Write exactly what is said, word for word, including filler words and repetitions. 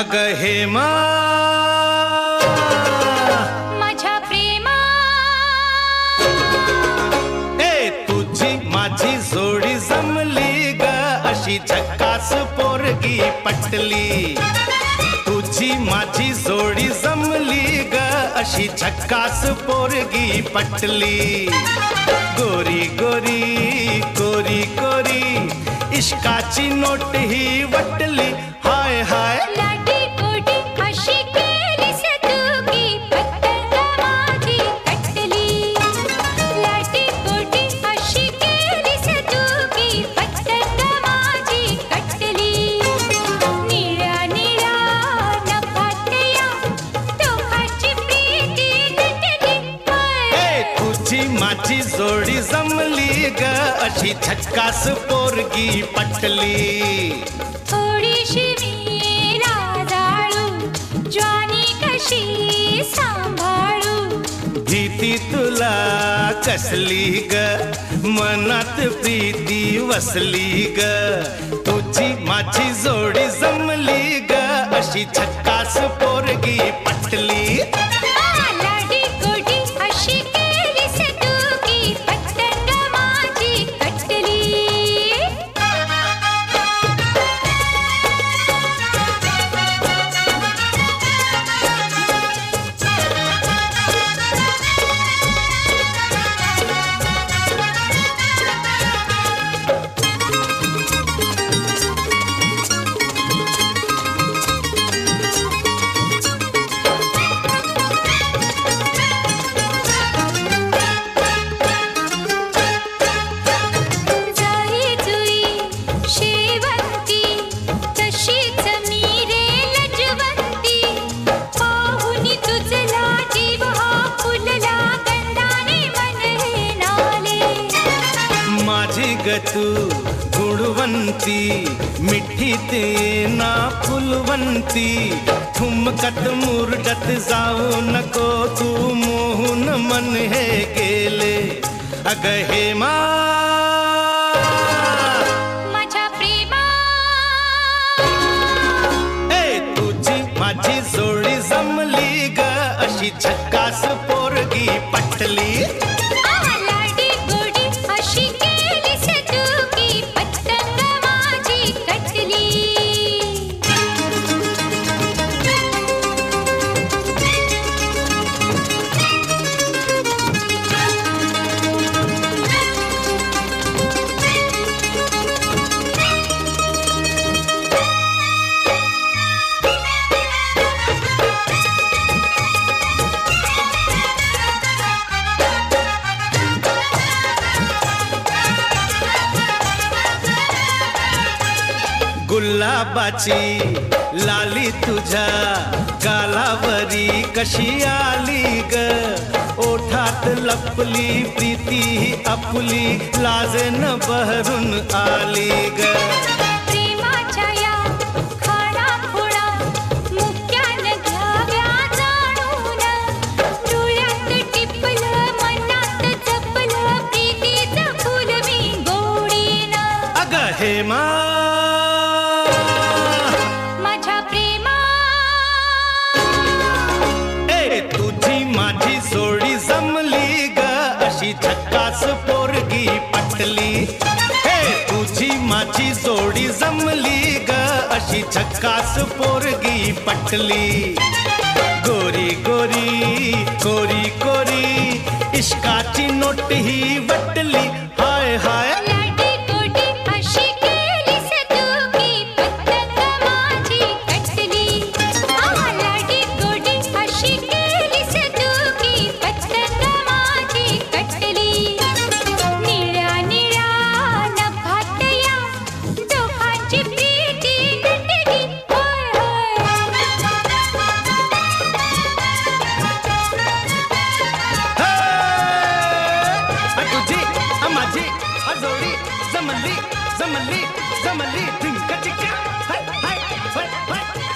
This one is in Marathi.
अग हेमा माझ्या प्रेमा ए तुझी माझी जोडी जमली ग अशी झक्कास पोरगी पटली तुझी माझी जोडी जमली ग अशी झक्कास पोरगी पटली गोरी गोरी कोरी कोरी इश्काची नोट ही वटली हाय हाय लाडी गोडी अशी केलीस तू की पतंग माझी कटली लाडी गोडी अशी केलीस तू की पतंग माझी कटली निळ्या निळ्या नभातया दोघांची प्रीती नटली ए तुझी माझी जोडी जमली ग अशी झक्कास पोरगी पटली थोडीशी मी लाजाळू ज्वानी कशी सांभाळू भीती तुला कसली ग मनात प्रीती वसली ग तुझी माझी जोडी जमली ग अशी झक्कास पोरगी पटली लाडी गोडी अशी केलीस तू की पतंग माझी कटली जाई जुई शेवंती तशीच मी रे लजवंती पाहुनी तुझला जीव हा फुलला गंधाने मन हे नाले माझी ग तू गुणवंती मिठी ते ना फुलवंती ठुमकत मुरडत जाऊ नको तू मोहून मन हे गेले अग हेमा माझ्या प्रेमा ए तुझी माझी जोडी जमली ग अशी झक्कास पोरगी पटली लाडी गोडी अशी केलीस तू की पतंग माझी कटली गुलाबाची लाली तुझ्या गालावरी कशी आली ग ओठात लपली प्रीती आपली लाजन बहरून आली ग प्रेमाच्या या खाणाखुणा मुक्यान घ्याव्या जाणून डोळ्यात टिपलं मनात जपलं प्रीतीचं फुल मी गोडीनं अग हेमा माझ्या प्रेमा ए तुझी माझी जोडी जमली ग अशी झक्कास पोरगी पटली हे तुझी माझी जोडी जमली ग अशी झक्कास पोरगी पटली गोरी गोरी कोरी कोरी इश्काची नोट ही वटली हाय हाय लाडी गोडी अशी केलीस तू की पतंग माझी कटली लाडी गोडी अशी केलीस तू की पतंग माझी कटली निळ्या निळ्या नभातया दोघांची प्रीती नटली होय आ तुझी आ माझी आ जोडी जमली जमली जमली धिंक चिक्या हाय हाय हाय हाय